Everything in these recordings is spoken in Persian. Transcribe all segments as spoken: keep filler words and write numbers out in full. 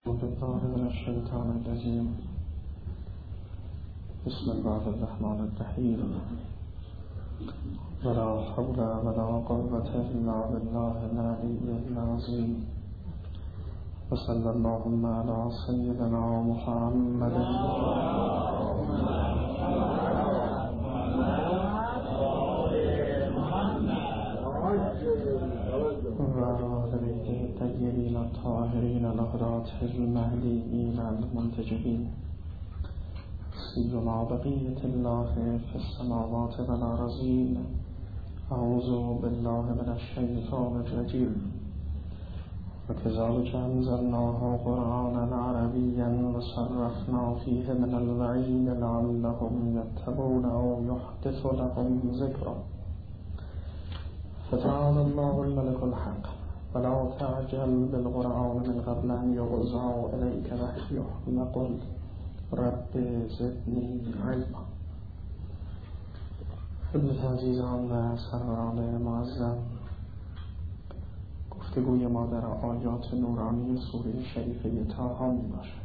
بالله من الشيطان الرجيم. بسم الله الرحمن الرحيم. ولا حول ولا قوة إلا بالله العلي العظيم. وصلى اللهم على سيدنا محمد الطيبين الطاهرين الأخرات المهديين المنتجبين سيما بقية الله في السماوات والأرضين. أعوذ بالله من الشيطان الرجيم. وكذلك أنزلناه قرآنا عربيا وصرفنا فيه من الوعيد لعلهم يتقون أو يحدث لهم ذكرا. فتعالى الله الملك الحق. ولا تعجل بالقرآن من قبل أن يقضى إليك وحيه وقل رب زدني علما. خدمت عزیزان و سروران معظم، گفتگوی ما در آیات نورانی سوره شریفه طه می باشد.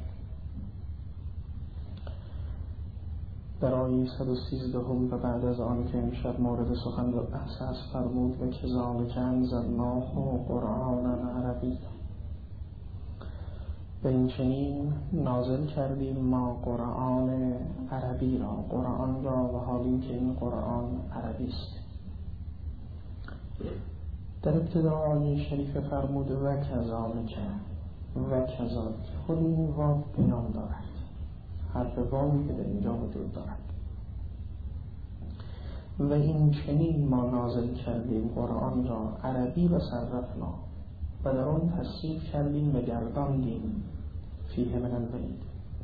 در آیه صد و سیزده و بعد از آن که امشب مورد سخن و بحث است فرمود و کذالک انزلناه قرآنا عربی. و این چنین نازل کردیم ما قرآن عربی را، قرآن را و حالی که این قرآن عربی است. در ابتدا آیه شریف فرمود و کذالک و کذالک. خود این واو پیام دارد، حرف واوی که در اینجا وجود دارد. و این چنین ما نازل کردیم قرآن را عربی و صرفنا و در آن تصریف کردیم و گرداندیم فیه من الوعید.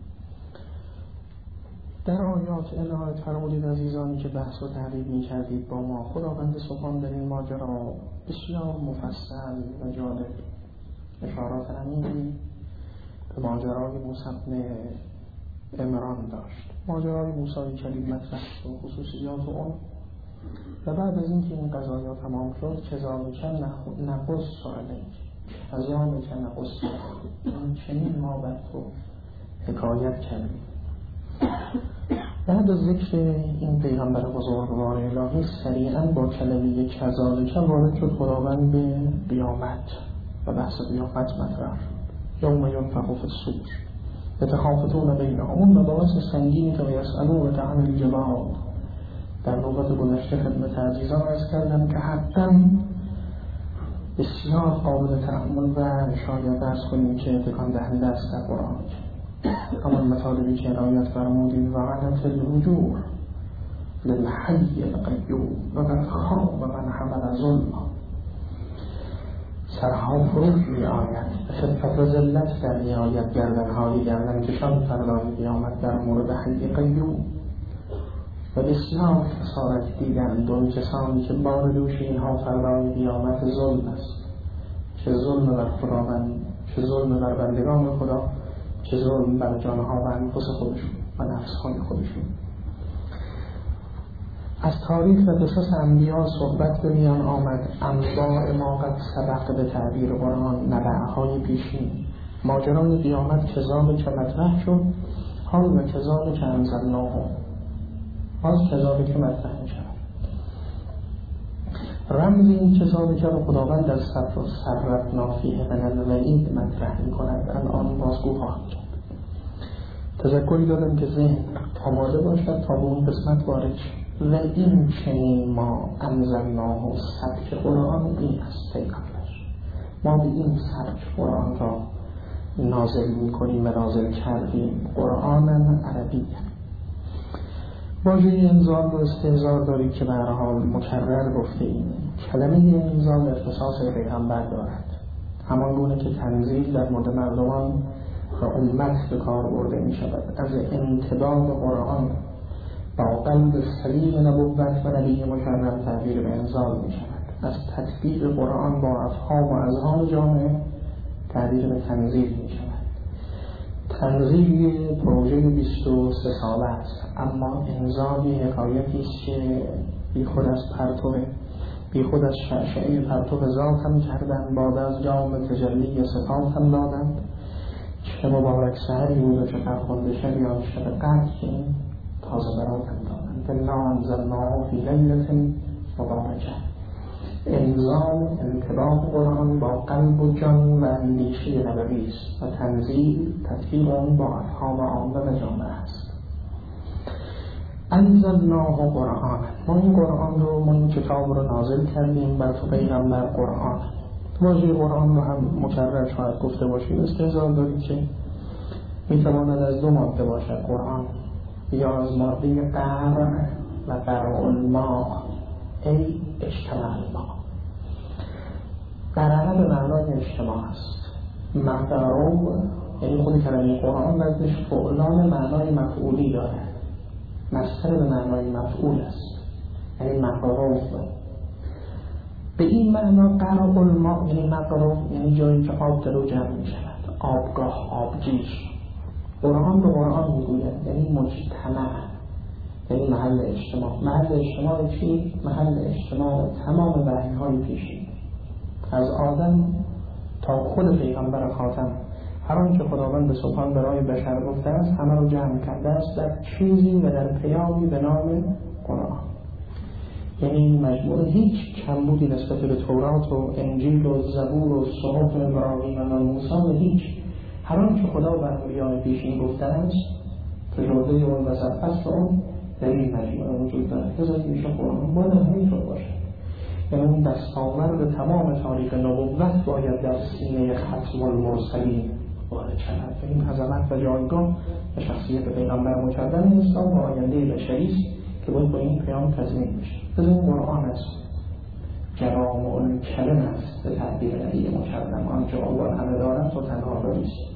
در آیات عنایت فرمودید عزیزانی که بحث و تحلیل می کردید با ما، خداوند سبحان در این ماجرا بسیار مفصل و جالب اشارات عمیقی به ماجرای موسی بن عمران داشت. ماجرای موسی کلیم مطرح و خصوصیات اون. و بعد از اینکه این قضایا تمام شد کذالک نقص علیک، کذالک نقص این چنین ما بر تو حکایت کردیم. بعد از ذکر این پیغمبر بزرگوار الهی سریعا با کلمه کذالک وارد شد خداوند به قیامت و بحث قیامت مطرح شد. یوم ینفخ فی الصور یتخافتون بینهم و باعث سنگینی که یسألونک عن الجبال. در نوبت گذشته خدمت عزیزان عرض کردم که حقا بسیار قابل تأمل و شاید عرض کنیم که تکان دهنده است در قرآن. همان مطالبی که عنایت فرمودید و عنت الوجوه للحی القیوم و قد خاب من حمل ظلما. سرها فروش می آید، خفت و ذلت در می آید گردنهای گردن کشان فردای قیامت در مورد حی قیوم. و بسیار خسارت دیدند اون کسانی که بار دوش اینها فردای قیامت ظلم است، چه ظلم بر خداوند، چه ظلم بر بندگان خدا، چه ظلم بر جانها و انفس خودشون و نفسهای خودشون. از تاریخ و قصص انبیا صحبت به میان آمد. انباء ما قد سبق به تعبیر قرآن، نبعهای پیشین. ماجرای قیامت کذالک مطرح شد، حال و کذالک انزلناه، باز کذالک مطرح میشود. رمز این کذالک رو خداوند از صرفنا فیه من الوعید مطرح میکند. الان بازگو خواهد کرد. تذکری دادم که ذهن آماده باشد تا به اون قسمت وارد شد. و این چنین ما انزلناه، سبک قرآن این است پیغمبر. ما به این سبک قرآن را نازل میکنیم و نازل کردیم. قرآن عربی. واژه انزال و استهزار دارید که به هر حال مکرر گفته ایم. کلمه انزال اختصاص پیغمبر دارد، همان گونه که تنزیل در مورد مردمان و امت به کار برده می شود. از انطباق قرآن با قلب سلیم نبوت و نبی مکرم تعبیر به انزال می شود. از تطبیق قرآن با افهام و اذهان جامعه تعبیر به تنزیل می شود. تنزیل پروژه بیست و سه ساله است، اما انزال حکایتی است که بی خود از پرتو بی خود از شعشعه پرتو ذات هم کردن، بعد از جام تجلی صفات هم دادند چه مبارک سحری بود و چه فرخنده شبی آن شب قدر که این تازه براتم دادن. انا انزلناه فی لیلة مبارکه. انزال انطباق قرآن با قلب و جان و اندیشه نبوی است و تنزیل تطبیق آن با افهام عامه و جامعه است. انزلناه قرآن، ما این قرآن رو ما این کتاب رو نازل کردیم بر تو پیغمبر قرآن. واژه قرآن رو هم مکرر شاید گفته باشید، استحضار دارید که میتواند از دو ماده باشد قرآن، یا از ماده قرع و قرع الماء ای اجتماع الماء. قرع به معنای اجتماع است. مقرع یعنی خود کلمه قرآن وزنش فعلان معنای مفعولی دارد، مصدر به معنای مفعول است، یعنی مقرع. به این معنا قرع الماء یعنی مقرع یعنی جایی که آب در او جمع می شود، آبگاه، آبگیر. قرآن به قرآن میگوید یعنی مجتمع، یعنی محل اجتماع. محل اجتماع چی؟ محل اجتماع تمام وحی‌های پیشین از آدم تا خود پیغمبر خاتم. هر آنچه خداوند سبحان برای بشر گفته است همه رو جمع کرده است در چیزی و در پیامی به نام قرآن. یعنی این مجموعه هیچ کمبودی نسبت به تورات و انجیل و زبور و صحف ابراهیم و موسی هیچ. هر آنچه خدا بر انبیاء پیشین گفته است تجربه اون و سرپس اون در این مجموعه وجود دارد. لذا میشه قرآن باید همینطور باشد، یعنی اون دستاورد تمام تاریخ نبوت باید در سینه ختم المرسلین وارد شود. این عظمت و جایگاه و شخصیت پیغمبر مکرم اسلام و آینده بشری است که باید با این پیام تضمین بشه. لذا این قرآن است، جوامع الکلم است به تعبیر نبی مکرم، آنچه اول همه دارد و تنها داریست.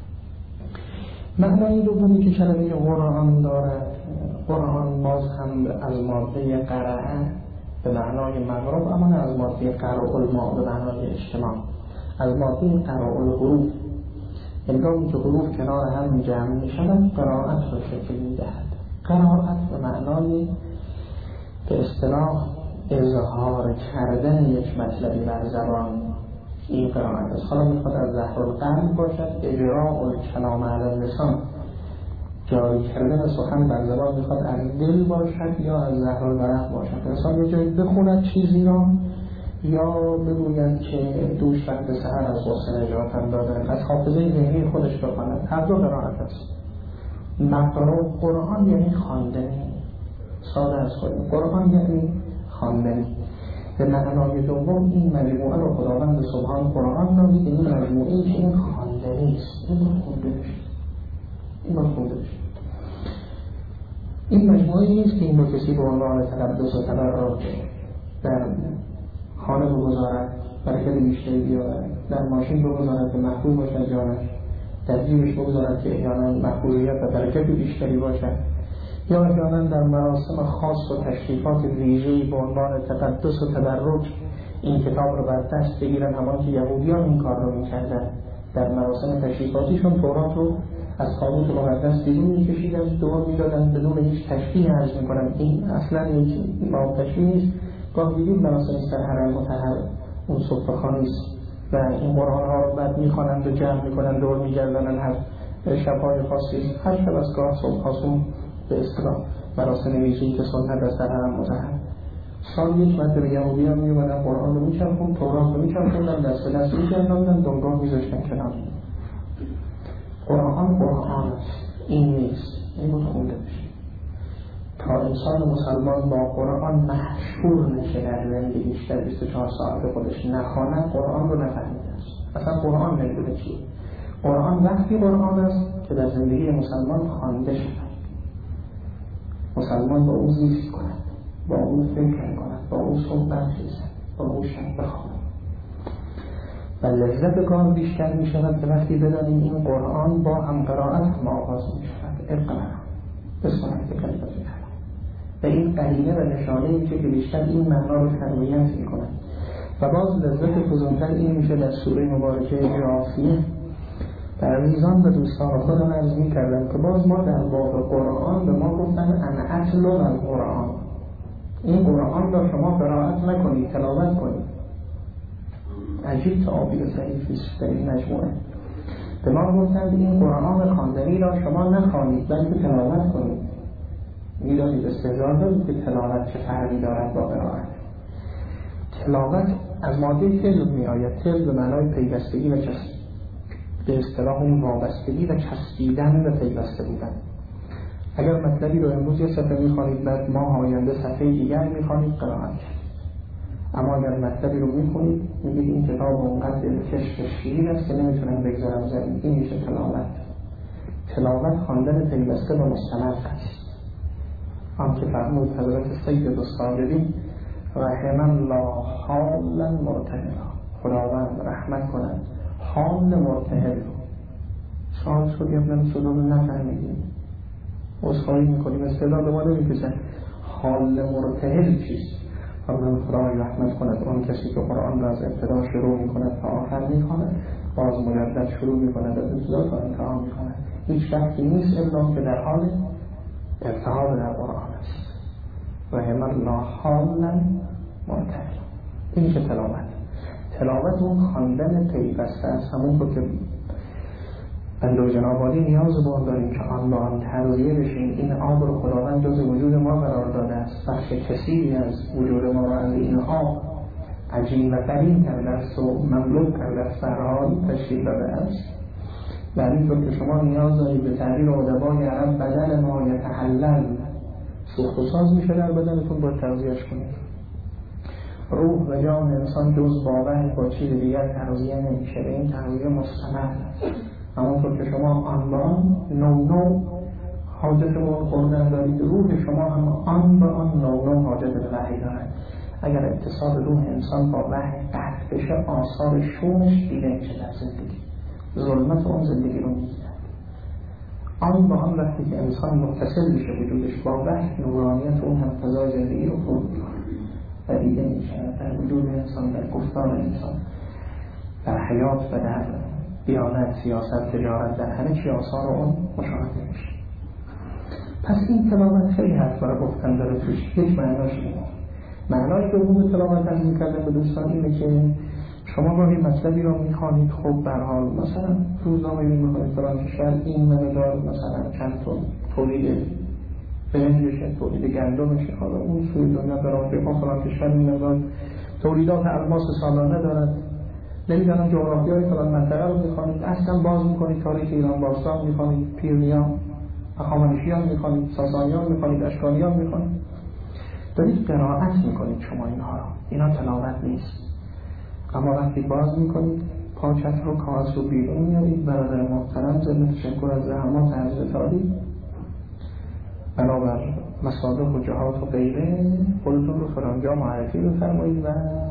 معنای دومی که کلمه قرآن دارد، قرآن باز هم از ماده قرعه به معنای مغرب، اما نه از ماده قرع الماء به معنای اجتماع، از ماده قرع الحروف. هنگامی که حروف کنار هم جمع می شود قرائت را شکل می دهد. قرائت به معنای به اصطلاح اظهار کردن یک مطلبی بر زبان، این قرائت است. حالا میخواد از زهر القلب باشد، اجراء الکلام علی اللسان، جاری کردن سخن بر زبان میخواد از دل باشد یا از زهر الورق باشد. انسان یه جایی بخوند چیزی را یا بگوید که دوش وقت سحر از غصه نجاتم داده، از حافظه ذهنی خودش بخواند. هر دو قرائت است. مقرأ قرآن یعنی خواندنی، ساده از خود قرآن یعنی خواندنی. به معنای دوم این مجموعه رو خداوند سبحان قرآن نامید. این مجموعه که این خواندنی است، این رو خونده بشه، این رو خونده بشه. این مجموعه نیست که این رو کسی به عنوان تقدس و تبرک در خانه بگذارد برکت بیشتری بیارد، در ماشین بگذارد که محفوظ باشد جانش، در جیبش بگذارد که احیانا محفوظیت و برکت بیشتری باشد، یا احیانا در مراسم خاص و تشریفات ویژه‌ای به عنوان تقدس و تبرک این کتاب رو بر دست بگیرن، همان که یهودیان این کار رو می‌کردن. در مراسم تشریفاتیشون تورات رو از تابوت مقدس بیرون می‌کشیدن، دور می‌دادن بدون هیچ تشبیه عرض می‌کنن. این اصلاً یک با تشبیه نیست. گاه دیدید مراسم در حرم مطهر اون صبحخوانی است و این قرآن ها رو بعد می‌خوانند و جمع می‌کنند، دور می‌گردن، هر شب‌های خاصی هر شب از گاه صبح خاصون به اصطلاح مراسم ویژه‌ای که سنت است در حرم مطهر. سال یک مرتبه یهودیان می‌اومدن قرآن رو می‌چرخوندن، تورات رو می‌چرخوندن، دست به دست می‌کردن، دنگاه می‌ذاشتن کنار. قرآن قرآن است، این نیست، این بود خونده بشه تا انسان مسلمان با قرآن محشور نشه در زندگیش، در بیست و چهار ساعت خودش نخواند قرآن رو نفهمیده است. اصلا قرآن نمیدونه چیه. قرآن وقتی قرآن است که در زندگی مسلمان خوانده شود، مسلمان با او زیست کند، با او فکر کند، با او صحبت خیزد، با او شب بخواند و لذت کار بیشتر می شود که وقتی بدانیم این قرآن با هم قرائت هم آغاز می شود. اقرأ بسم الله و این قرینه و نشانه میشه که بیشتر این معنا رو تقویت میکنه. و باز لذت فزونتر این میشه در سوره مبارکه جاثیه. در عزیزان و دوستان خودم عرض میکردم که باز ما در باب قرآن به ما گفتن ان اتلو القرآن، این قرآن را شما قرائت نکنید، تلاوت کنید. عجیب تعابیر ضعیفی است در این مجموعه. به ما گفتند این قرآن خواندنی را شما نخوانید بلکه تلاوت کنید. می‌دانید استدلال دارید که تلاوت چه فرقی دارد با قرائت. تلاوت از ماده تل میآید. تل به معنای پیوستگی و چسب، به اصطلاح اون وابستگی و چسبیدن و پیوسته بودن. اگر مطلبی رو امروز یه صفحه میخوانید بعد ماه آینده صفحه دیگر میخوانید قرائت. اما اگر مطلبی رو میخونید میگید این کتاب اونقدر دلکش و شیرین است که نمیتونم بگذارم زمین، این میشه تلاوت. تلاوت خواندن پیوسته و مستمر است. آن که فرمود حضرت سید الصابرین رحم الله حالا مرتهلا، خداوند رحمت کند حال مرتهل رو. سال شد یبنم صدا رو نفهمیدیم، عذرخواهی میکنیم، استعداد ما نمیکشن حال مرتهل چیست. فرمان خدای رحمت کند آن کسی که قرآن را از ابتدا شروع میکند تا آخر میخواند، باز مجدد شروع میکند از ابتدا تا انتها میخواند. هیچ وقتی نیست الا که در حال ارتحال در قرآن است. رحم الله حالا مرتهل. این که تلاوت تلاوت اون خواندن پیوسته است، همون رو که بنده و جناب عالی نیاز به آن داریم که آن با آن تغذیه بشیم. این آب رو خداوند جز وجود ما قرار داده است، بخش کثیری از وجود ما را از این آب عجین و قرین کرده است و مملو کرده است، فرحال تشکیل داده است. و همینطور که شما نیاز دارید به تعبیر ادبای عرب بدن ما یتحلل، سوخت و ساز میشه در بدنتون، باید تغذیهش کنید. روح و جان انسان جز با وحی با چیز دیگر تغذیه نمیشه، به این تغذیه مستمر است. همونطور که شما آن با آن نو نو حاجت به خوردن دارید، روح شما هم آن با آن نو نو حاجت به وحی دارد. اگر اتصال روح انسان با وحی قطع بشه، آثار شومش دیده میشه در زندگی، ظلمت اون زندگی رو میگیرد. آن با آن وقتی که انسان متصل میشه وجودش با وحی، نورانیت اون هم فضای زندگی رو فرو میکنه و دیده میشه در وجود انسان، در گفتار انسان، در حیات و در دیانت، سیاست، تجارت، در همه چی آثار اون مشاهده میشه. پس این تلاوت خیلی حرف برای گفتن داره توش. یک معناش اینه. معنای دوم تلاوت از میکردن به دوستان اینه که شما گاهی مطلبی رو میخوانید، خب به هر حال مثلا روزنامه میخوانید فلان کشور این مقدار مثلا چند تن تولید برنجشه، تولید گندمشه، حالا اون سوی دنیا در آفریقا فلان کشور این مقدار تولیدات الماس سالانه دارد. نمیدونم جغرافی های فلان منطقه رو میخوانید، اصلا باز میکنید تاریخ ایران باستان میخوانید، پیرمیان، هخامنشیان میخوانید، ساسانیان میخوانید، اشکانیان میخوانید، دارید قرائت میکنید شما اینها رو. اینا تلاوت نیست. اما وقتی باز میکنید پاچت رو کاغذ رو بیرون میارید، برادر محترم ضمن تشکر از زحمات عرض تاریخ بنابر مصادق و جهات و غیره خودتون رو فرانجا معرفی بفرمایید و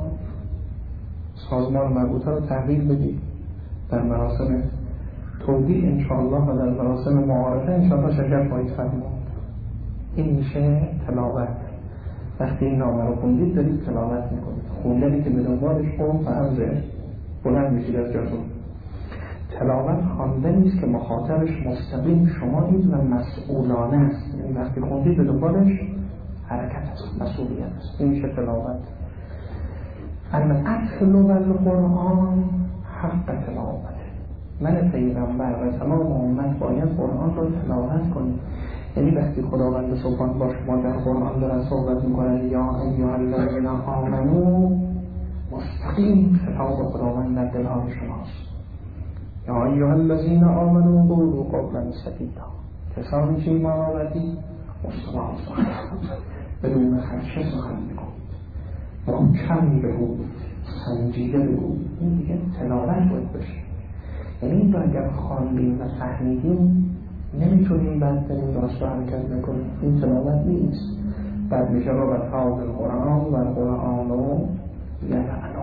سازمان مربوطه رو تحویل بدید. در مراسم توضیح انشاءالله و در مراسم معارفه انشاءالله شرکت باید فرمود. این میشه تلاوت. وقتی این نامه رو خوندید دارید تلاوت میکنید. خوندنی که به دنبالش قوم فهمزه بلند میشید از جاتون. تلاوت خواندنی است که مخاطبش مستقیم شمایید و مسئولانه است. یعنی وقتی خوندید به دنبالش حرکت است، مسئولیت است. این میشه تلاوت. اما ادخلوا القرآن حق تلاوته. من پیغمبر و تمام امت باید قرآن رو تلاوت کنید. یعنی وقتی خداوند سبحان با شما در قرآن دارن صحبت میکنن یا ایها الذین آمنوا، مستقیم خطاب خداوند در دلهای شماست. یا ایها الذین آمنوا قولوا قولا سدیدا، کسانی که ایمان آوردید مستقیم سخن بدون خدشه سخن میکنید، محکم بگویید، سنجیده بگویید. این دیگه تلاوت باید بشه. یعنی این رو اگر خواندیم و فهمیدیم نمیتونیم بعد بریم راست رو حرکت نکنیم. این تلاوت نیست. بعد میشه رو بطاق القرآن و القرآن و یلعنو.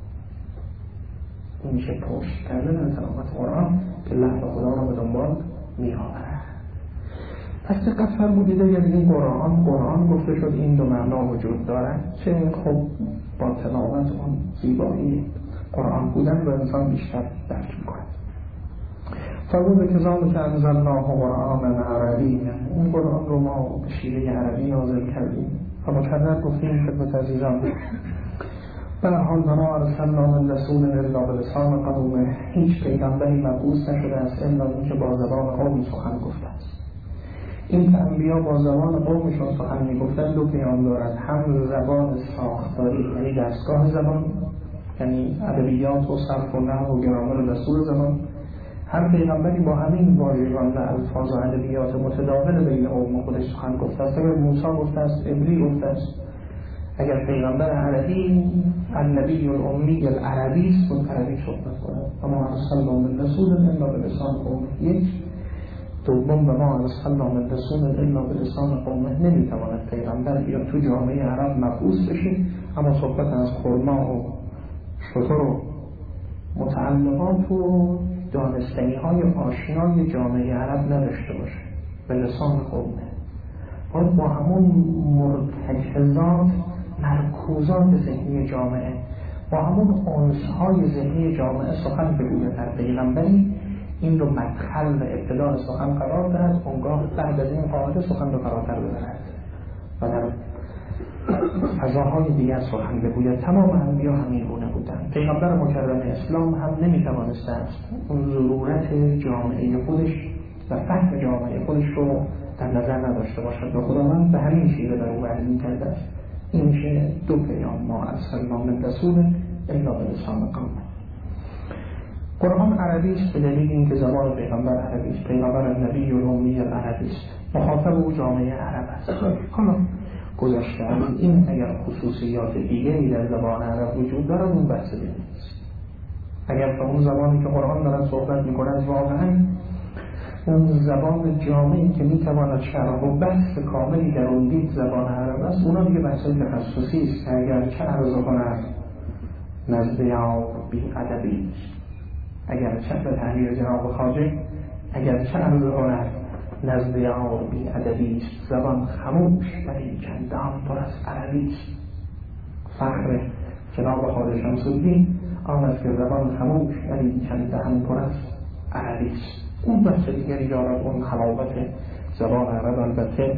این میشه پشت کردن تلاوت قرآن که لحظه خدا رو به دنبال میآورد. پس دقت فرمودید اگر این قرآن قرآن گفته شد این دو معنا وجود دارد، چه خب با تلاوت اون زیبایی قرآن بودن و انسان بیشتر درک میکند. فرمود که ذالک انزلناه قرآنا عربیا، این قرآن رو ما به شیوه عربی نازل کردیم و مکرر گفتیم خدمت عزیزان به هر حال ما ارسلنا من رسول الا بلسان قومه، هیچ پیغمبری مبعوث نشده است الا اینکه با زبان قوم سخن گفته است. این که انبیا با زبان قومشون سخن میگفتن دو پیام دارد، هم زبان ساختاری یعنی دستگاه زبان، یعنی ادبیات و صرف و نحو و گرامر و دستور زبان. هر پیغمبری با همین واژگان و الفاظ و ادبیات متداول بین قوم خودش سخن گفته است. اگر موسی گفته است، عبری گفته است. اگر پیغمبر عربی، النبی الامی العربی است، اون عربی صحبت کند. اما ارسلنا من رسول الا بلسان قومه. یک دوم، به ما ارسلنا من رسول الا بلسان قومه، نمیتواند پیغمبر یا تو جامعه عرب مبعوث بشه اما صحبت از خرما و شتر و متعلقات و دانستنی های آشنای جامعه عرب نداشته باشه. به لسان قومه باید با همون مرتکزات مرکوزات ذهنی جامعه، با همون عنصرهای ذهنی جامعه سخن بگوید. در پیغمبری این رو مدخل و ابتداء سخن قرار دهد، اونگاه بعد از این قاعده سخن رو فراتر ببرد و در فضاهای دیگر سخن بگوید. تمام انبیا همین گونه بودند. پیغمبر مکرم اسلام هم نمیتوانسته است اون ضرورت جامعه خودش و فهم جامعه خودش رو در نظر نداشته باشد و خداوند به همین شیوه در او وحی کرده است. این که دو پیام ما ارسلنا من رسول الا بلسان قومه. قرآن عربی است به دلیل اینکه زبان پیغمبر عربی است. پیغمبر النبی الامی العربی است، مخاطب او جامعه عرب است. حالا گذشته از این اگر خصوصیات دیگری در زبان عرب وجود دارد اون بحث دیگه است. اگر به اون زبانی که قرآن دارد صحبت می‌کند واقعا اون زبان جامعی که میتواند شرح و بحث کاملی در اون دید زبان عرب است، اونا دیگه بحث تخصصی است. اگر چه عرض کند نزد یار بی ادبی، اگر چه به تحریر جناب خواجه، اگر چه عرض کند نزد یار بی ادبی است، زبان خموش ولی چندان پر از عربی است. فخر جناب خواجه شمس الدین آن است که زبان خموش ولی چندان پر از عربی است. اون بحث دیگری دارد، اون حلاوت زبان عرب البته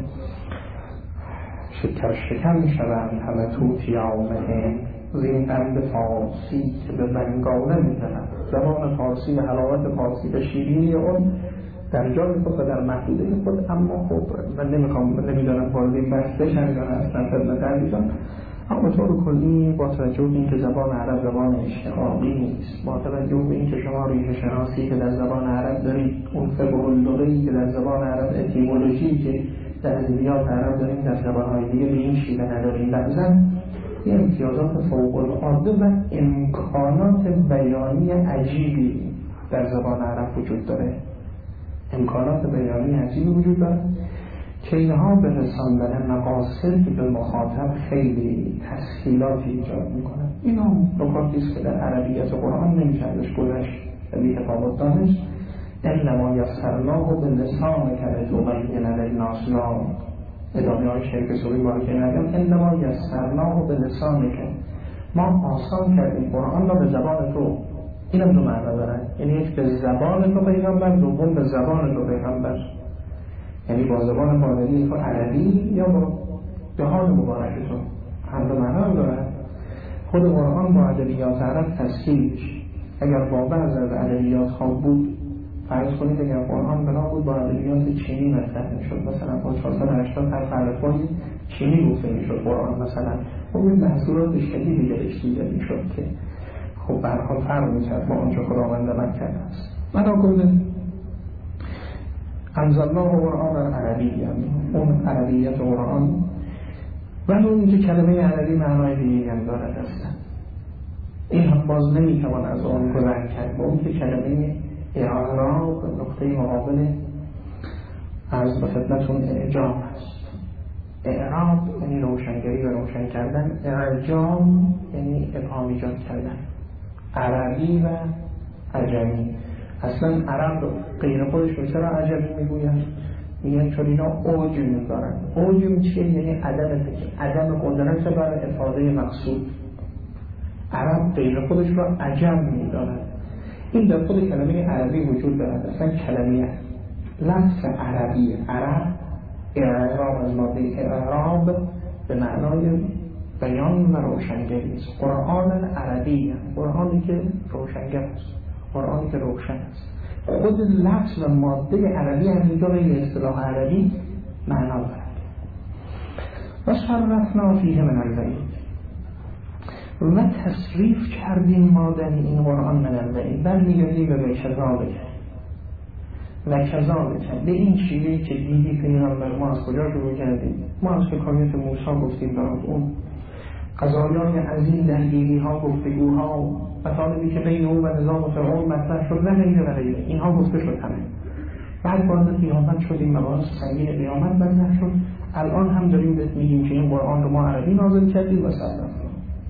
شکر شکر می شود همه توتیامه زین قند فارسی که به بنگاله می زند. زبان فارسی و حلاوت فارسی و شیرینی اون در جای خود و در محدوده خود، اما خب من نمیخوام نمیدانم وارد این بحث بشم یا اصلا خدمت عزیزان، اما طور کلی با توجه به اینکه زبان عرب زبان اشتقاقی نیست، با توجه به اینکه شما ریشه شناسی که در زبان عرب دارید، اون فقه اللغوی که در زبان عرب، اتیمولوژی که در ادبیات عرب داریم در زبان‌های دیگه به این شیوه نداریم، بعضا یه امتیازات فوق العاده و امکانات بیانی عجیبی در زبان عرب وجود داره. امکانات بیانی عجیبی وجود داره که اینها به رساندن مقاصد به مخاطب خیلی تسهیلاتی ایجاد میکنن. اینا نکاتی است که در عربیت قرآن نمیشه ازش گذشت. در کتاب دانش انما یسرناه باللسانک لتبین للناس، ادامه های شرک سوری باری که نگم انما یسرناه باللسانک، ما آسان کردیم قرآن را به زبان تو. اینم دو معنی دارن، یعنی یک به زبان تو پیغمبر، دوم به زبان تو پیغمبر، یعنی با زبان مادری تو عربی یا با جهان مبارک تو. هم دو معنی دارن. خود قرآن با ادبیات عرب تسهیل میشه. اگر با بعض از ادبیات ها بود، فرض کنید اگر قرآن بنا بود با ادبیات چینی مطرح میشد، مثلا با چهارصد و هشتاد حرف الفبای چینی گفته میشد قرآن، مثلا خب این محصولات شدیدی درش دیده میشد که خب به هر حال فرق میکرد با آنچه خداوند من کرده است. مرا گفته انزلناه قرآن عربی، یعنی اون عربیت قرآن ولی اون که کلمه عربی معنای دیگه هم دارد اصلا. این هم باز نمیتوان از آن گذر کرد با اون که کلمه اعراب نقطه مقابل از به خدمتون اعجام است. اعراب یعنی روشنگری و روشن کردن، اعجام یعنی ابهام ایجاد کردن. عربی و عجمی، اصلا عرب غیر خودش رو چرا عجمی میگوین؟ میگن چون اینا اوجم دارن. اوجم چیه؟ یعنی عدم عدم قدرت بر افاده مقصود. عرب غیر خودش رو عجم میدارن. این در خود کلمه عربی وجود دارد. اصلا کلمه لفظ عربی عرب، اعراب از ماده اعراب به معنای بیان و روشنگری است. قرآن عربی هم. قرآنی که روشنگر است، قرآنی که روشن است. خود لفظ و ماده عربی هم اینجا به اصطلاح عربی معنا دارد. و صرفنا فیه من الوعید، و تصریف کردیم ما در این قرآن من الوعید، برمیگردیم به کذالک و کذالک، به این چیزی که دیدی پیغمبر ما از کجا شروع کردیم. ما از حکایت موسی گفتیم برات، اون قضایای عظیم، درگیری ها، گفتگوها، مطالبی که بین او و نظام فرعون مطرح شد و غیره و غیره، اینها گفته شد همه. بعد وارد قیامت شدیم، مباحث سنگین قیامت مطرح شد. الان هم داریم بهت میگیم که این قرآن رو ما عربی نازل کردیم و صرفنا.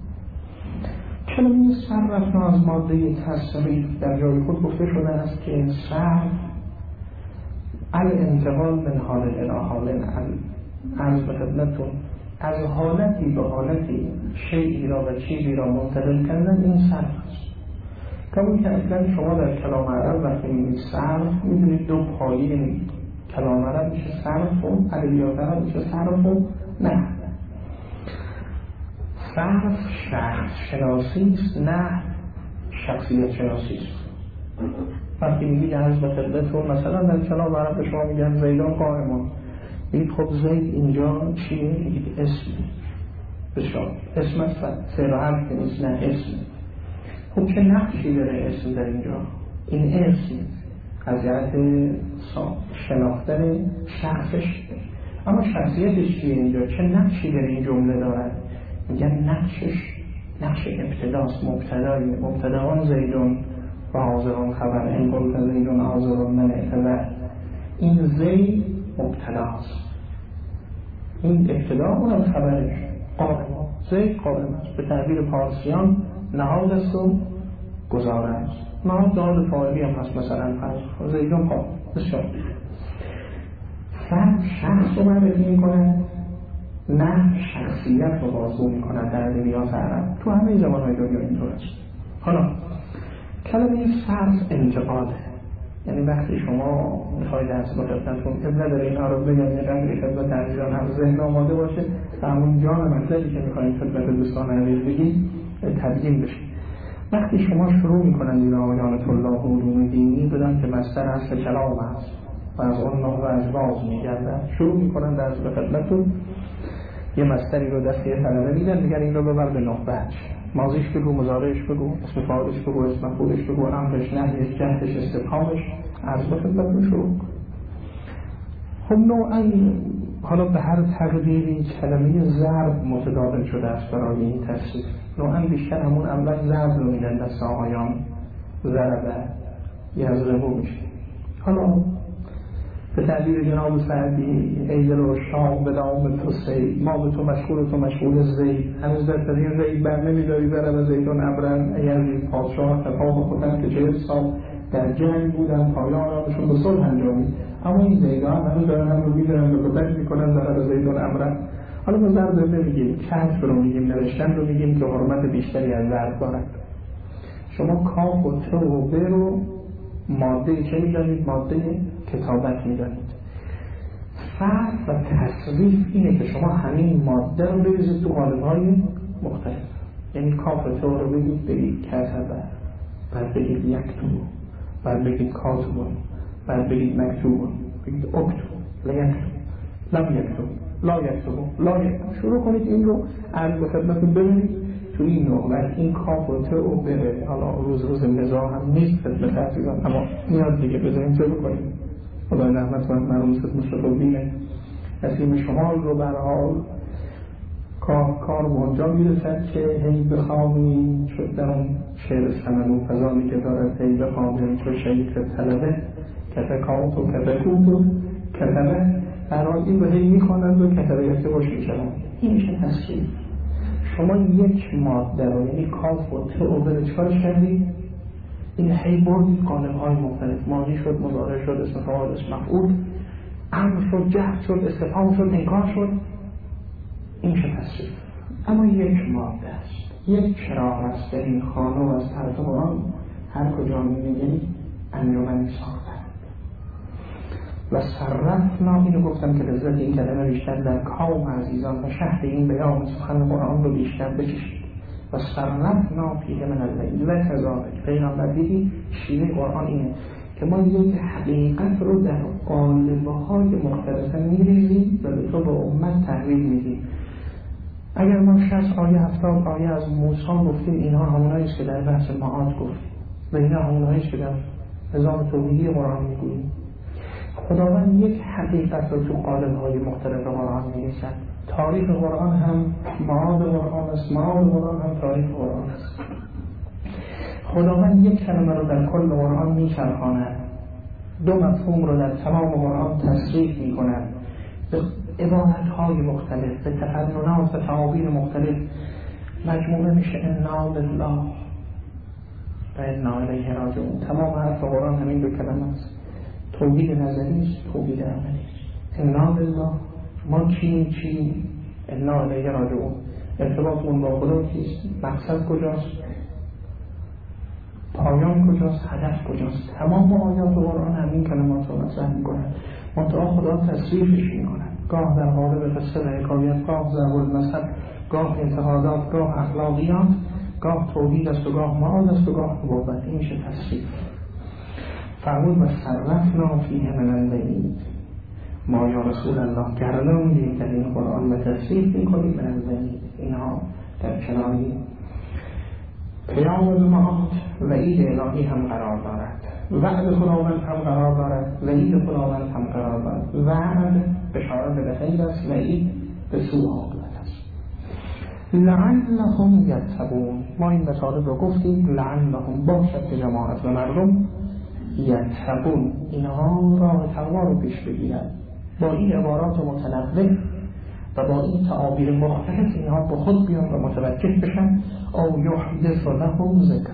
کلمه صرفنا از ماده تصریف در جای خود گفته شده است که صرف الانتقال من حال الی حال، عرض به خدمتتون از حالتی به حالتی شیئی را و چیزی را منتقل کردن، این صرف است. کمی که اصلا شما در کلام عرب وقتی میگید صرف، میدونید دو پایه کلام عرب میشه صرف و ادبیات عرب میشه صرف و نه. صرف شخص شناسی است، نه شخصیت شناسی است. وقتی میگید عرض به خدمتتون مثلا در کلام عرب به شما میگن زیدان قائمان، میگید خب زید اینجا چیه؟ میگید اسم. بسیار اسم است، سه و حرف نیست، نه اسم. خب چه نقشی داره اسم در اینجا؟ این اسم از جهت شناختن شخصش، اما شخصیتش چیه اینجا؟ چه نقشی در این جمله دارد؟ میگن نقشش نقش ابتداست، مبتدایی. مبتداان زیدون و حاضران خبر، این قلت زیدون حاضران من اعتبر. این زید مبتداست، این ابتدا اونم خبرش قائم. زید قائم است، به تعبیر پارسیان نهاد است و گزاره است. نهاد داد فاعلی هم هست، مثلا فرض زیدون قائم. بسیار فرد شخص رو معرفی میکنه، نه شخصیت رو بازگو میکنه. در ادبیات عرب تو همه زبان‌های دنیا اینطور است. حالا کلمه صرف انتقاده، یعنی وقتی شما میخواید از مدتتون ابن نداره اینها رو بگم یه قدری خدمت عزیزان هم ذهن آماده باشه و همون جان مطلبی که میخواید خدمت دوستان عزیز بگیم تبیین بشه. وقتی شما شروع میکنند این آقایان طلاب علوم دینی بدن که مصدر اصل کلام است و از اون نوع از باز میگردن، شروع میکنند از به خدمتتون یه مصدری رو دست یه طلبه میدن، میگن این رو ببر به نحوهش، ماضیش بگو، مضارعش بگو، اسم فاعلش بگو، اسم مفعولش بگو، امرش، نهیش، جهتش، استفهامش، عرض به خدمتتون شروع. خب نوعا حالا به هر تقدیری کلمه ضرب متداول شده است برای این تفسیر. نوعا بیشتر همون اول ضرب رو میدن دست آقایان، ضربه یضربو میشه. حالا به تعبیر جناب سعدی ایدل و شام به دام تو سید، ما به تو مشغول تو مشغول زید، هنوز در طریق زید بر نمیداری ضرب زیدون ابرن ایزید پادشاه تفاق خودن که چهل سال در جنگ بودن پایان آنشون به صلح انجامید، اما این زیدان هنوز دارن هم رو میدارن به کتک میکنن ضرب زیدون ابرن. حالا ما ضرب نمیگیم، کسب رو میگیم، نوشتن رو میگیم که حرمت بیشتری از ضرب دارد. شما کاف و ت و ب رو ماده چه میدانید؟ ماده کتابت میدانید. فرق و تصریف اینه که شما همین ماده رو بریزید تو قالب‌های مختلف. یعنی کاف و ت رو بگید بگید کتبه، بعد بگید یکتب، بعد بگید کاتب، بعد بگید مکتوب، بگید اکتب، لا یکتب، لم یکتب، لا یکتب، لا یکتب. شروع کنید این رو عرض به خدمتتون ببینید تو این نوع و این کاف و ت و بره. حالا روز روز نزاع هم نیست خدمت عزیزان، اما میاد دیگه بذاریم چه بکنیم. خدای رحمت کنه مرحوم سید مصطفی دین نسیم شمال رو به هر حال کار کار به اونجا میرسد که هی بخوامی شد در اون شعر سمنو فضانی که دارد هی بخوامی چو شیخ طلبه کتکات و کتکوت و کتبه، در حال این رو هی میخوانند و کتبه یکی باش میشنند. این میشه تصویر. شما یک ماده رو یعنی کاف و ت و به چکار کردید؟ این هی بردید قالب‌های مختلف، ماضی شد، مضارع شد، اسم فاعل، اسم مفعول، امر شد، جهت شد، استفهام شد، انکار شد. این میشه تصریف. اما یک ماده است، یک چراغ است در این خانه و از طرف قرآن هر کجا می‌بینید انجمنی ساختن. و صرفنا، اینو گفتم که لذت این کلمه بیشتر در کام عزیزان و شهر این بیان سخن قرآن رو بیشتر بکشید. و صرفنا فیه من اللیل و کذالک. پیغمبر دیدی شیوه قرآن اینه که ما یک حقیقت رو در قالب‌های مختلفه می‌ریزیم و به تو به امت تحویل میدیم. اگر ما شصت آیه هفتاد آیه از موسی گفتیم، اینها هموناییست که در بحث معاد گفتیم و اینها هموناییست که در نظام توحیدی قرآن میگوییم. خداوند یک حقیقت رو تو قالب‌های مختلف قرآن می‌ریزد. تاریخ قرآن هم معاد قرآن است، معاد قرآن هم تاریخ قرآن است. خداوند یک کلمه رو در کل قرآن می‌چرخاند، دو مفهوم رو در تمام قرآن تصریح می‌کند، به عبارت‌های مختلف، به تفننات و تعابیر مختلف مجموعه میشه انا لله و انا الیه راجعون. تمام حرف قرآن همین دو کلمه است. توحید نظری است، توحید عملی است. انا لله، ما چیم چیم، انا الیه راجعون. ارتباطمون با خدا چیست؟ مقصد کجاست؟ پایان کجاست؟ هدف کجاست؟ تمام آیات قرآن همین کلمات رو مطرح می‌کنند. منتها خدا تصریفش می‌کند، گاه در قالب قصه و حکایت، گاه ضرب المثل، گاه اعتقادات، گاه اخلاقیات، گاه توحید است و گاه معاد است و گاه نبوت. این میشه تصریف. فرمود و صرفنا فیه من اللیل، ما یا رسول الله گرداندیم در این قرآن و تصریف می‌کنیم من اللیل. اینها در کناری پیام معاد وعید الهی هم قرار دارد، وعد خداوند هم قرار دارد، وعید خداوند هم قرار دارد. وعد بشارت به خیر است، وعید به سوء عاقبت است. لعلهم یتقون، ما این مطالب رو گفتیم لعلهم باشد که جماعت و مردم یتقون اینها راه تقوا رو پیش بگیرند. با این عبارات متنوع و با این تعابیر مختلف اینها به خود بیان و متوجه بشن. او یحدث لهم ذکر.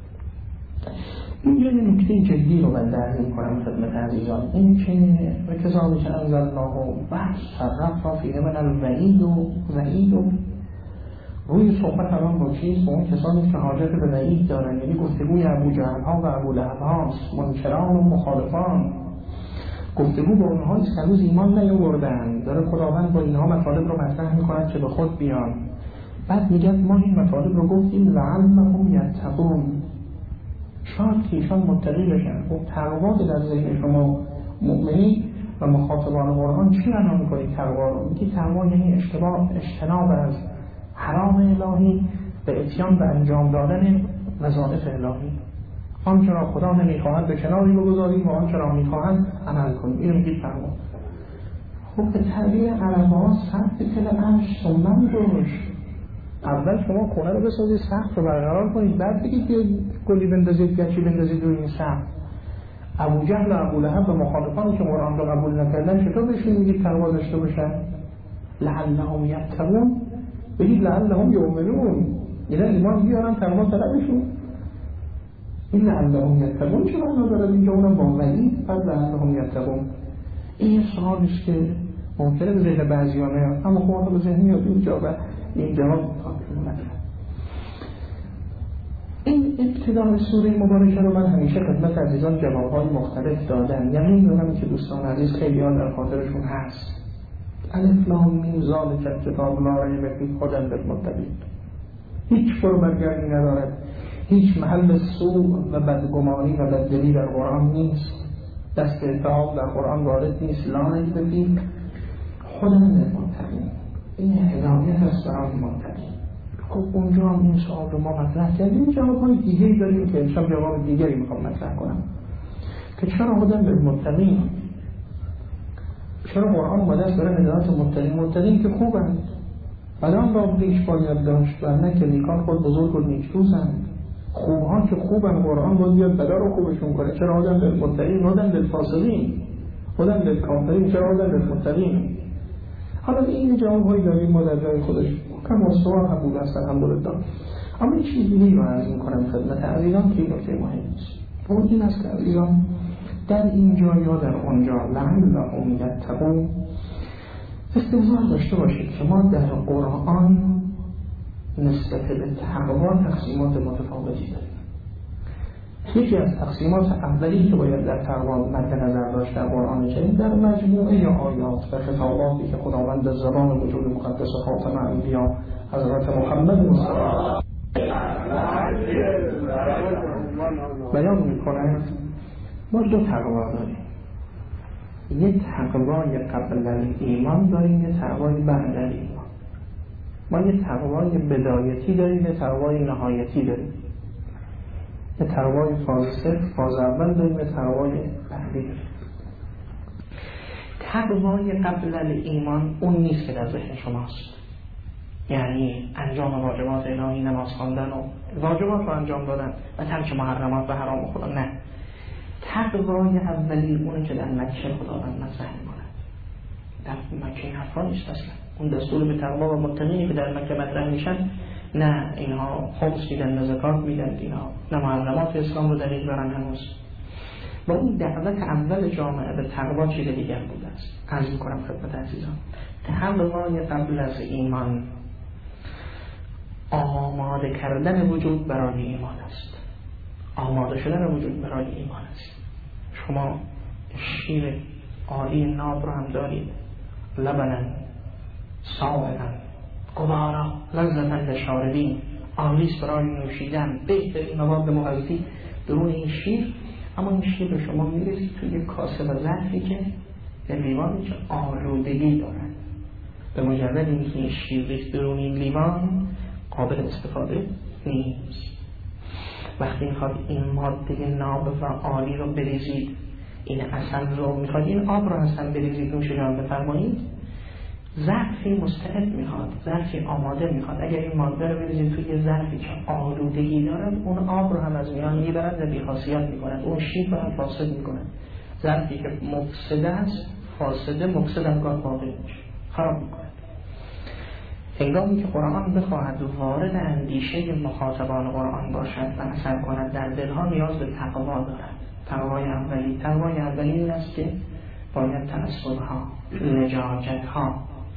اینجا یه نکته جدی رو من درک می‌کنم خدمت عزیزان، این که و کتابی که انزلناه بعد صرفنا فیه من الوعید و وعید و روی صحبت الان با چیز با اون کسانی که حاجت به وعید دارن، یعنی گفتگوی ابو جهل ها و ابو لهب هاست، منکران و مخالفان، گفتگو با اونها است که هنوز ایمان نیاوردن. داره خداوند با اینها مطالب رو مطرح می‌کند که به خود بیان. بعد میگن ما این مطالب رو گفتیم لعلهم یتقون، شاید که ایشان متقی بشن. خب تقوا که در ذهن شما مؤمنی و مخاطبان قرآن چی معنا می‌کنید تقوا رو؟ میگی تقوا یعنی اشتباه اجتناب از حرام الهی به اتیان و انجام دادن وظایف الهی. آنچه را خدا نمیخواهد به کناری بگذاریم و آنچه را میخواهد عمل کنیم. اینو میگید تقوا. خب به تعبیر عرب‌ها سقف تل عرش سنن روش. اول شما خونه رو بسازید، سقف رو برقرار کنید، بعد بگید که گلی بندازید یا چی بندازید روی این سقف. ابو جهل و ابو لهب و مخالفانی که قرآن رو قبول نکردن چطور بهشون میگید تقوا داشته باشن؟ لعلهم یتقون، بگید لعلهم یؤمنون، اینا ایمان بیارن تقوا طلبشون. این لعلهم یتقون چه معنا داره اینجا؟ اونم با وعید بعد لعلهم یتقون. این سوالی است که ممکنه به ذهن بعضی‌ها نیاد، اما خب به ذهن میاد اینجا و این جواب مطرح. این ابتدای سوره مبارکه رو من همیشه خدمت عزیزان جواب‌های مختلف دادم. یعنی می‌دونم که دوستان عزیز خیلی ها در خاطرشون هست. الف لام میم ذالک کتاب لا ریب فیه هدی للمتقین. هیچ فرمانگری ندارد، هیچ محل سوء و بدگمانی و بددلی در قرآن نیست، دست اتهام در قرآن وارد نیست. لا ریب فیه هدی للمتقین، این هدایت است برای متقین. خب اونجا هم این سوال رو ما مطرح کردیم. جواب‌های دیگری داریم که امشب جواب دیگری میخوام مطرح کنم که چرا هدی للمتقین، چرا قرآن اومده است برای هدایت متقین. متقین که خوبند، بدان را نیک باید داشت و نه که نیکان خود بزرگ و نیک‌دوزند. خوبها که خوبن، قرآن باید بیاد بدا رو خوبشون کنه. چرا هدی للمتقین، هدی للفاسقین، هدی للکافرین، چرا هدی للمتقین؟ حالا این جواب‌هایی داریم ما در جای خودش کم استوار هم بوده است الحمدلله. اما این چیزی دیگه رو عرض می‌کنم خدمت عزیزان که این نکته مهم است. اون این است که عزیزان در اینجا یا در اونجا لعلهم یتقون استحضار داشته باشید که ما در قرآن نسبت به تقوا تقسیمات متفاوتی داریم. یکی از تقسیمات اولی که باید در تقوا مد نظر داشت در قرآن کریم در مجموعه آیات و خطاباتی که خداوند به زبان وجود مقدس خاتم انبیا حضرت محمد مصطفی بیان می‌کند ما دو تقوا داریم، یه تقوای قبل ایمان داریم، یه تقوای بعد ایمان. ما یه تقوای بدایتی داریم، یه تقوای نهایتی داریم. یه تقوای فاز صفر، فاز اول داریم، یه تقوای بعدی داریم. تقوای قبل ایمان اون نیست که در ذهن شماست، یعنی انجام واجبات الهی، نماز خواندن و واجبات رو انجام دادن و ترک محرمات و حرام خدا. نه، تقوای اولی اونه که در مکه خداوند مطرح می‌کند. در مکه این حرفا نیست اصلا. اون دستور به تقوا و متقینی که در مکه مطرح میشن، نه اینها خمس میدن، نه زکات میدن، اینها نه محرمات اسلام رو دقیق برن هنوز. با این دعوت اول جامعه به تقوا چیز دیگر بوده است. عرض می‌کنم خدمت عزیزان، تقوای قبل از ایمان آماده کردن وجود برای ایمان است. آماده شدن وجود برای ایمان است. شما شیر عالی ناب رو هم دارید، لبنن سائغن گوارا لذتا للشاربین، عالیست برای نوشیدن، بهترین مواد مغذی درون این شیر. اما این شیر رو شما می‌ریزید توی کاسه و ظرفی که در لیوانی که آلودگی دارن. به مجرد اینکه این شیر ریخت درون این لیوان قابل استفاده نیست. وقتی میخواد این ماده ناب و عالی رو بریزید، این اصل رو میخواد، این آب رو اصلا بریزید، نوش جان بفرمایید، ظرفی مستعد میخواد، ظرفی آماده میخواد. اگر این ماده رو بریزید توی ظرفی که آلودگی دارد، اون آب رو هم از میان میبرد و بی‌خاصیت میکند، اون شیر رو هم فاسد میکند. ظرفی که مفسد است، فاسده، مفسد هم گاه باقی میشه، خراب میکند. هنگامی که قرآن بخواهد وارد اندیشه مخاطبان قرآن باشد و اثر کند در دلها، نیاز به تقوا دارد. تقوای اولی تقوای اولی این است که باید تعصبها، لجاجتها،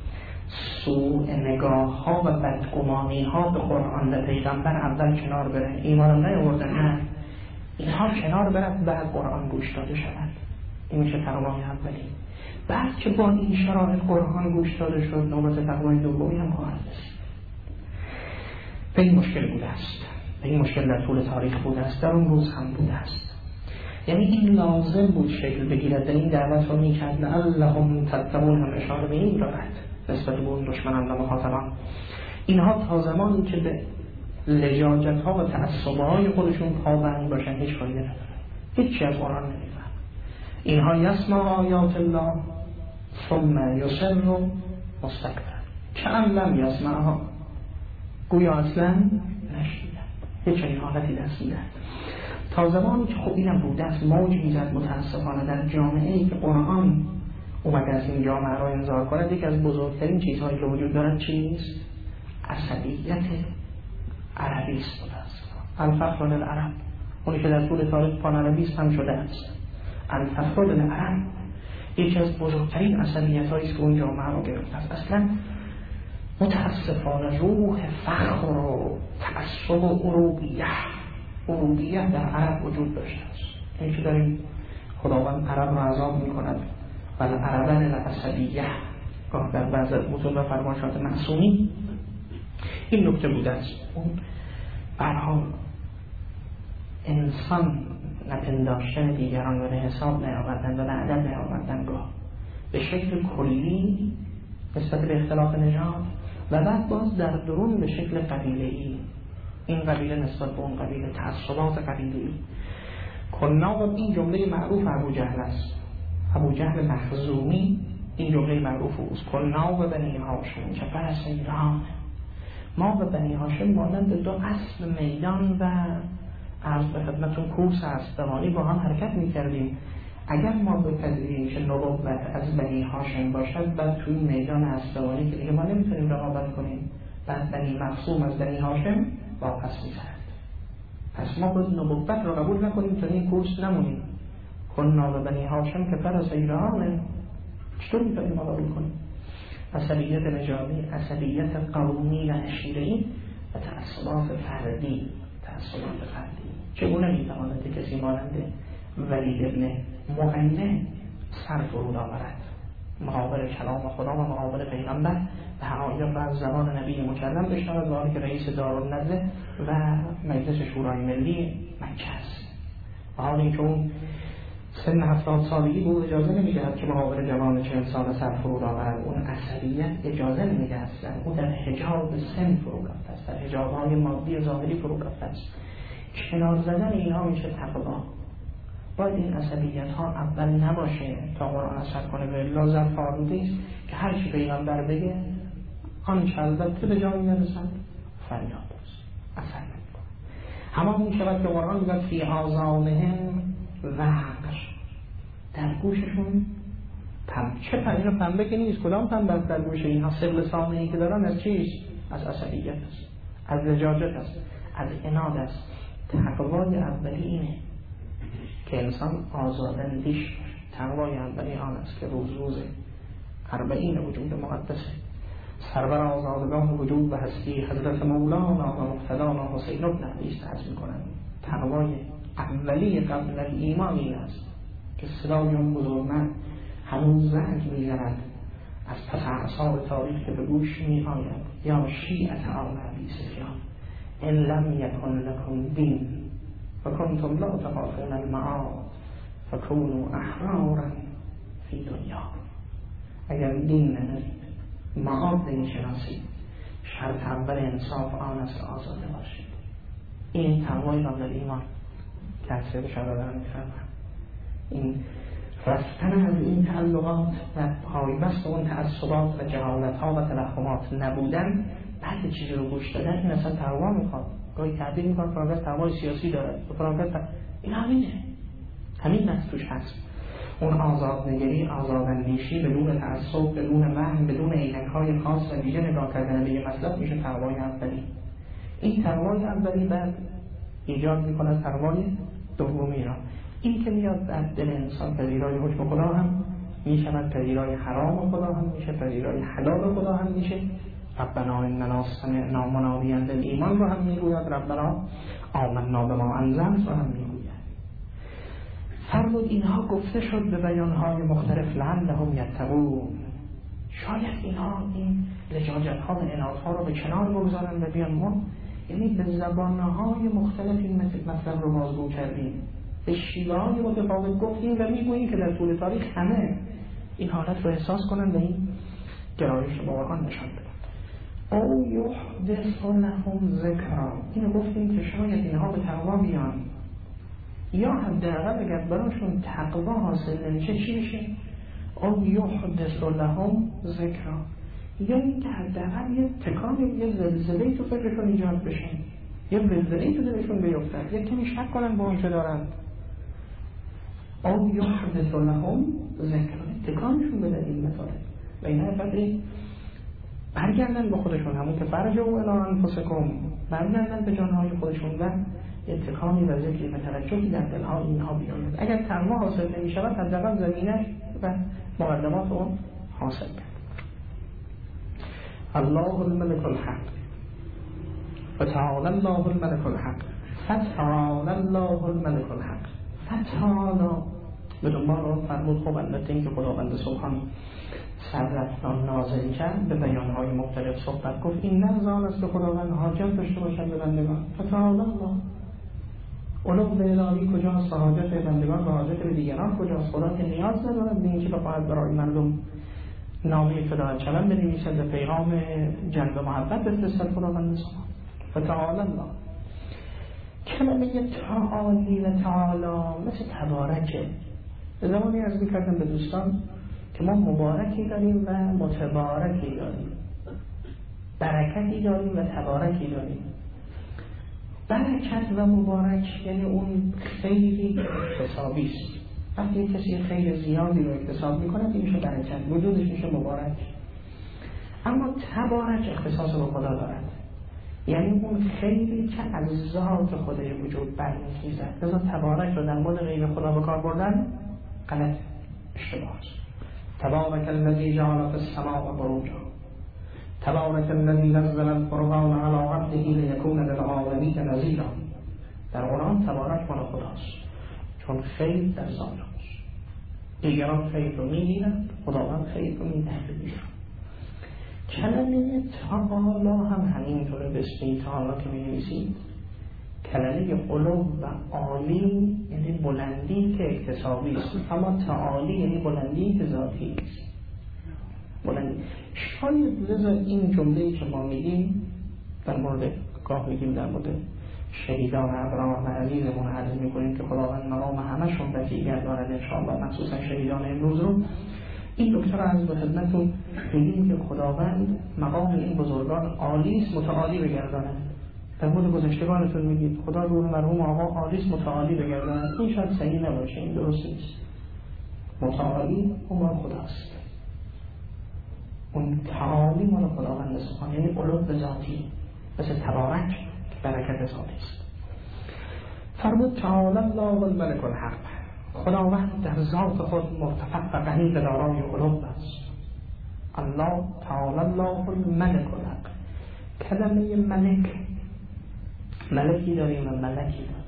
سوء نگاهها و بدگمانیها به قرآن و پیغمبر اول کنار بره. ایمان نیاوردن، نه، اینها کنار برد، بعد قرآن گوش داده شود. این میشه تقوای اولی. بعد که با این شرایط قرآن گوش داده شد، نوبت تقوای دومی هم خواهد رسید. به این مشکل بوده است، به این مشکل در طول تاریخ بوده است، در اون روز هم بوده است. یعنی این لازم بود شکل بگیرد. این دعوت رو میکرد لعلهم تتقون، هم اشاره به این دارد نسبت به اون دشمنان و مخاطبان. اینها تا زمانی که به لجاجت ها و تعصب های خودشون پابند باشن هیچ فایده نداره، هیچی از قرآن نمیفهم. اینها یسمع آیات الله ثم یصر مستکبر کأن لم یسمعها، گویا اصلا نشنیدن، یه چنین حالتی دست میدن. تا زمانی که خب اینم بوده است، موج میزد متاسفانه در جامعه ای که قرآن اومده از این جامعه را انذار کند. یکی از بزرگترین چیزهایی که وجود دارد چیست؟ عصبیت عربی است. الفخر للعرب، اونی که در طول تاریخ پان عربیست هم شده است. الفخر للعرب یکی از بزرگترین عصبیت هایی است که اون جامعه را گرفته است. اصلا متاسفانه روح فخر و تعصب و عروبیه عروبیه در عرب وجود داشته است. این که داریم خداوند عرب را عذاب می کند و عربن العصبیه گاه در بعض متون و فرمایشات معصومی این نکته بوده است. اون برحال انسان نپنداشتن دیگران و به حساب نیاوردن و به عدد نیاوردن گاه به شکل کلی نسبت به اختلاف نژاد و بعد باز در درون به شکل قبیله‌ای، این قبیله نسبت به اون قبیله، تعصبات قبیله‌ای. کنا و این جمله معروف ابو جهل است. ابو جهل مخزومی این جمله معروف اوست. کنا و بنی هاشم چه پرس ایران، ما و بنی هاشم مانند دو اصل میدان و عرض به خدمتون کورس اسبانی با هم حرکت می‌کردیم. اگر ما بپذیریم که نبوت از بنی هاشم باشد، بعد توی میدان اسبانی که دیگه ما نمیتونیم رقابت کنیم، بعد بنی مخزوم از بنی هاشم واپس می‌زند. پس ما باید نبوت رو قبول نکنیم تا این کورس نمونیم. کنا و بنی هاشم که پر از ایرانه، چطور میتونیم ما قبول کنیم؟ عصبیت نژادی، عصبیت قومی و عشیره‌ای و تعصبات فردی، تعصبات فردی. چگونه میتواند کسی مانند ولید ابن مغنه سر فرود آورد مقابل کلام خدا و مقابل پیغمبر و حقایق را از زبان نبی مکرم بشنود، و آنکه رئیس دارالندوه و مجلس شورای ملی مکه است. و حال اینکه اون سن هفتاد سالگی بود اجازه نمیدهد که مقابل جوان چهل ساله سر فرود آورد. اون عصبیت اجازه نمیدهد. اون در حجاب سن فرو رفته است، در حجاب‌های مادی ظاهری فرو رفته است. کنار زدن اینها میشه تقوا. باید این عصبیت ها اول نباشه تا قرآن اثر کنه. به لازم فاروده است که هر چی پیغمبر بگه آنچه البته به جایی نرسند فریاد است، اثر نمیکنه. همان این شود که قرآن میگه فی آذانهم وقر، در گوششون پنبه. چه پنبه؟ اینو پنبه که نیست. کدام پنبه در گوش اینها؟ سبل سامنه‌ای که دارن از چیست؟ از عصبیت است، از لجاجت است، از عناد است. تقوای اولی اینه که انسان آزاداندیش باشه. تقوای اولی آن است که روز روز اربعین وجود مقدسه، سرور آزادگان وجود و هستی حضرت مولانا و مقتدانا حسین بن علی است عرض می‌کنند. تقوای اولی قبل ایمان این است که صدای اون بزرگمرد هنوز زنگ می‌زند از پس اعصاب تاریخ که به گوش می‌آید: یا شیعة آل ابی سفیان ان لم یکن لکم دین فکنتم لا تخافون المعاد فکونوا احرارا فی دنیا. اگر دین ندارید، معاد نمی‌شناسید، شرط اول انصاف آن است که آزاده باشید. این تقوای قبل ایمان که اکثر شبه دارم می‌فرمند. این رفتن از این تعلقات و پایبست اون تعصبات و جهالت‌ها و توهمات نبودن، بعد چیزی رو گوش دادن، این اصلا تقوا میخواد. گاهی تعبیر میکنه فراغت تقوای سیاسی داره، فراغت این همینه، همین است توش هست. اون آزادنگری، آزاداندیشی بدون تعصب، بدون وهم، بدون عینک‌های خاص و ویژه نگاه کردن به یه مطلب میشه تقوای اولی. این تقوای اولی بعد ایجاد میکنه تقوای دومی را. این که میاد در دل انسان پذیرای حکم خدا هم میشود، پذیرای حرام خدا هم میشه، پذیرای حلال خدا هم میشه. ربنا اننا سمعنا منادیا للایمان رو هم میگوید، ربنا آمنا بما انزلت رو هم میگوید. فرمود اینها گفته شد به بیانهای مختلف لعلهم یتقون. شاید اینها این لجاجت‌ها و عنادها رو به کنار بگذارن و بیان ما، یعنی به زبانهای مختلف این مطلب رو بازگو کردیم، به شیوه‌های متفاوت گفتیم و میگوییم که در طول تاریخ همه این حالت رو احساس کنن و این گرایش رو با قرآن نشان بدن. او یحدث لهم ذکرا، اینو گفتیم که شاید اینها به تقوا بیان، یا حداقل اگر براشون تقوا حاصل نمیشه چی میشه؟ او یحدث لهم ذکرا، یا این که حداقل یه تکان، یه زلزله‌ای تو فکرشون ایجاد بشه، یه زلزله‌ای تو دلشون بیفتد، یه کمی شک کنن با اونچه دارن. او یحدث لهم ذکرا، تکانشون بده این مطالب و اینها قدری برگردن به خودشون، همون که فرجعوا الی انفسکم، برگردن به جانهای خودشون و اتکانی و ذکری و توجهی در دلها اینها بیاید. اگر تقوا حاصل نمی شود، حداقل زمینه و مقدمات اون حاصل کرد. الله الملك الحق فتعالى الله الملك الحق فتعالى الله الملك الحق فتعالى به دنبال فرمود. خب البته این که خداوند سبحان سررفتان نازل کرد، به بیانهای مختلف صحبت گفت، این نظام است که خداوند حاجت داشته باشد به بندگان. فتعالى الله، علو به الهی کجاست؟ حاجت به بندگان و حاجت به دیگران کجاست؟ خدا که نیاز ندارد به اینکه بخواهد برای مردم نامه فدای چلم بنویسد و پیغام جنب محبت بفرستد. خداوند سبحان فتعالى الله. کلمه تعالی و تعالی مثل تبارکه. زمانی عرض می‌کردم به دوستان که ما مبارکی داریم و متبارکی داریم، برکتی داریم و تبارکی داریم. برکت و مبارک یعنی اون خیلی اکتسابی است. وقتی کسی خیلی زیادی رو اکتساب میکنه این میشه برکت، وجودش میشه مبارک. اما تبارک اختصاص رو خدا دارد، یعنی اون خیلی که از ذات خدای وجود برمیخیزد. لذا تبارک رو در مورد غیر خدا به کار بردن غلط، اشتباه است. تبارک الذی جعل فی السماء بروجا، تبارک الذی نزل الفرقان علی عبده لیکون للعالمین نذیرا، در قرآن تبارک مال خداست، چون خیر در ذات اوست. دیگران خیر رو میگیرند، خداوند خیر رو میدهد. کلمه تعالی هم همینطوره. بسمی تعالی که می‌نویسید کلمه علو و عالی یعنی بلندی که اکتسابی است، اما تعالی یعنی بلندی که ذاتی است. بلندی شاید لذا این جمله‌ای که ما میگیم در مورد گاه میگیم در مورد شهیدان ابرار عزیزمون عرض میکنیم که خداوند مقام همشون رفیع گرداند انشاءالله، مخصوصا شهیدان امروز رو. این نکته رو از به خدمتتون میگیم که خداوند مقام این بزرگان عالی است، متعالی بگرداند. در مورد گذشتگانتون میگید خدا روح مرحوم آقا عالی است، متعالی بگرداند. این شاید صحیح نباشه، این درست نیست. متعالی اون خداست، اون تعالی مال خداوند سبحانه، یعنی علو ذاتی مثل تبارک که برکت ذاتی است. فرمود تعالی الله الملک الحق، خداوند در ذات خود مرتفع و غنی و دارای علو است. الله تعالی الله الملک الحق. کلمه ملک، ملکی داریم و ملکی داریم.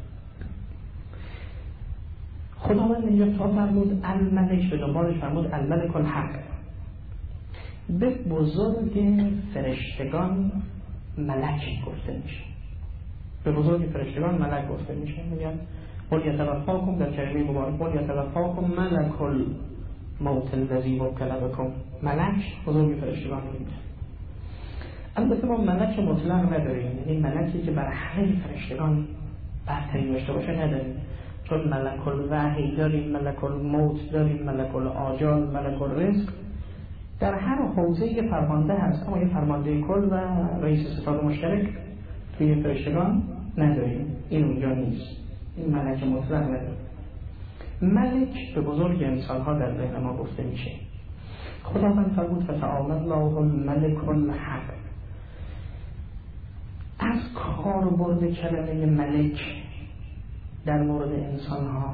خداوند اینجا تا فرمود الملک، به دنبالش فرمود الملک الحق. به بزرگ فرشتگان ملک گفته میشه، به بزرگ فرشتگان ملک گفته میشه. میگن قل یتوفاکم، در کلمه مبارک قل یتوفاکم ملک الموت الذی وکل بکم. ملک بزرگ فرشتگان میگه. البته ما ملک مطلق نداریم، یعنی ملکی که بر همه فرشتگان برتری داشته باشه نداریم، چون ملک الوحی داریم، ملک الموت داریم، ملک الآجال، ملک الرزق. در هر حوزه یه فرمانده هست، اما یه فرمانده کل و رئیس ستاد مشترک توی فرشتگان نداریم. این اونجا نیست، این ملک مطلق نداریم. ملک به بزرگ انسان‌ها در ذهن ما گفته میشه. خداوند فرمود فتعالی الله الملک الحق. از کاربرد کلمه ملک در مورد انسان‌ها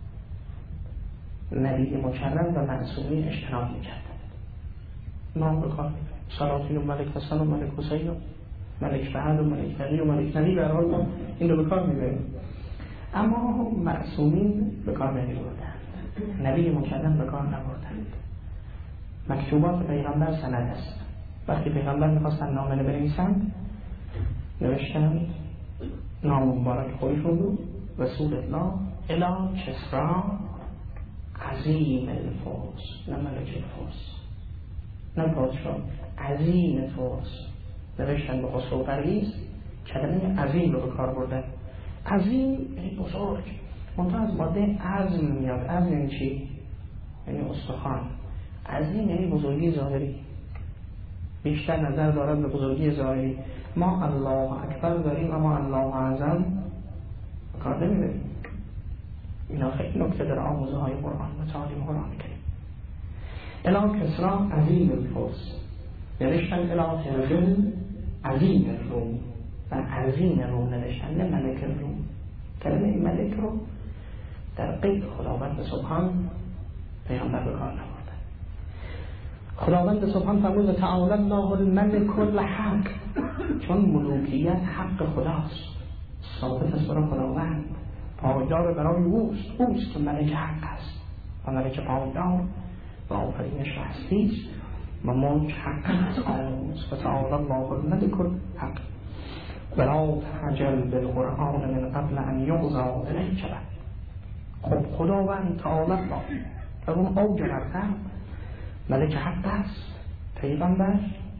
نبی مکرم و معصومین اجتناب می‌کردند. نام بکار می‌بریم، سلاطین و ملک حسن و ملک حسین و ملک فهد و ملک تقی و ملک نبی، به هر حال ما این رو بکار می‌بریم. اما معصومین بکار نمی‌بردند، نبی مکرم بکار نبردند. مکتوبات پیغمبر سند است. وقتی پیغمبر می‌خواستن نامه بنویسند نوشتند نام مبارک خودشون رو، رسول الله الی کسری عظیم الفرس، نه ملک الفرس، نه پادشاه، عظیم الفرس. نوشتن به خسرو پرویز، کلمه عظیم رو به کار بردن. عظیم یعنی بزرگ، منطقه از ماده عظم میاد. عظم یعنی چی؟ یعنی استخوان. عظیم یعنی بزرگی ظاهری، بیشتر نظر دارد به بزرگی ظاهری. ما الله اکبر داریم اما الله اعظم کار نمی‌بریم. اینا خیلی نکته در آموزه های قرآن و تعالیم قرآن کریم. الی کسری عظیم الفرس، نوشتن الی هرقل عظیم الروم، و عظیم روم نوشتن، نه ملک الروم. کلمه ملک رو در قید خداوند سبحان پیغمبر به کار نبردن. خداوند سبحان فرمود تعالی الله الملک الحق، چون ملوکیت حق خداست، ثابت است برای خداوند، پایدار برای اوست، اوست که ملک حق است و ملک پایدار و آفرینش و هستی است و ملک حق است. و تعالی الله الملک الحق ولا تعجل بالقرآن من قبل ان یقضی الیک. خب خداوند تعالی الله در اون اوج رفتن ملک حق است، پیغمبر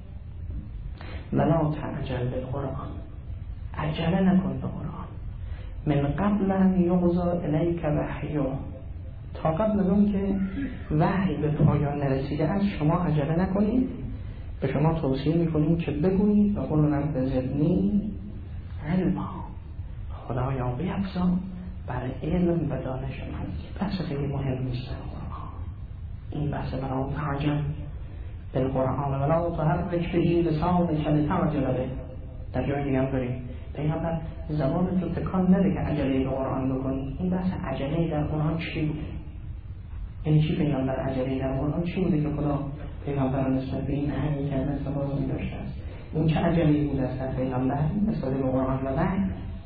ولا تعجل بالقرآن، عجله نکن به قرآن، من قبل ان یقضی الیک وحیه، تا قبل از اون که وحی به پایان نرسیده است شما عجله نکنید. به شما توصیه میکنیم که بگویید و قل رب زدنی علما، خدایا بیفزا بر علم و دانش من. بحث خیلی مهم نیست در قرآن این بحث. ولا تعجل بالقرآن ولا تحرک به لسانک لتعجل به. در جای دیگه هم داریم پیغمبر زبانت رو تکان نده که عجله به قرآن بکنی. این بحث عجله در قرآن چی بوده؟ یعنی چی پیغمبر عجله در قرآن چی بوده که خدا پیغمبر نسبت به این اهمی که نسبت به این داشته است؟ این چه عجله بوده است در پیغمبر نسبت به قرآن و وحی؟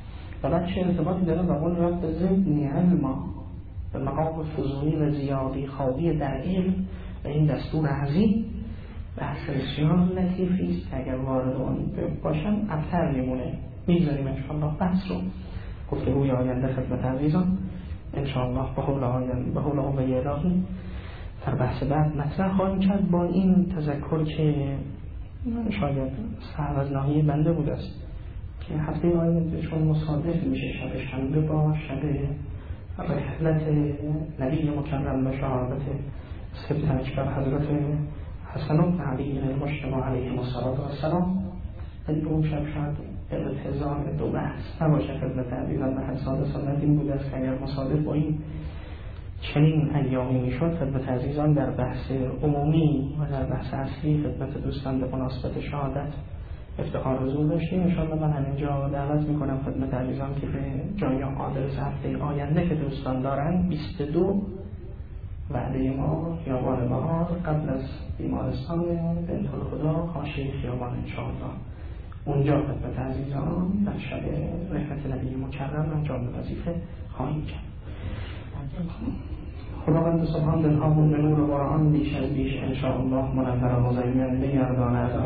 و بعد چه ارتباطی داره با قول رب زدنی علما، به مقام فضولی و زیادی خواهی در علم و این دستور عظیم بحث بسیار لطیفی است که اگر وارد اون باشم ابتر میمونه. میذاریم انشاءالله بحث رو گفتگوی آینده خدمت عزیزان انشاءالله به حول آینده به حول قوه الهی در بحث بعد مطرح خواهیم کرد، با این تذکر که شاید سهو از ناحیه بنده بود است که هفته آینده چون مصادف میشه شب شنبه با شب رحلت نبی مکرم و شهادت سبت اکبر حضرت حسن بن علی المجتمع علیهم السلام، ولی به اون شب شاید ارتضاع دو بحث نباشه خدمت عزیزان و حساد سنت این بود است که اگر مصادف با این چنین ایامی میشد خدمت عزیزان در بحث عمومی و در بحث اصلی خدمت دوستان به مناسبت شهادت افتخار حضور داشتیم. انشاءالله من همینجا دعوت میکنم خدمت عزیزان که به جای آدرس هفته آینده که دوستان دارن بیست و دو وعده ما خیابان بهار قبل از بیمارستان بنت الهدی حاشیه خیابان انشاءالله اونجا خدمت عزیزان در شب رحلت نبی مکرم انجام وظیفه خواهیم کرد. خداوند سبحان دلهامون به نور قرآن بیش از بیش انشاءالله منور و مزین بگرداند.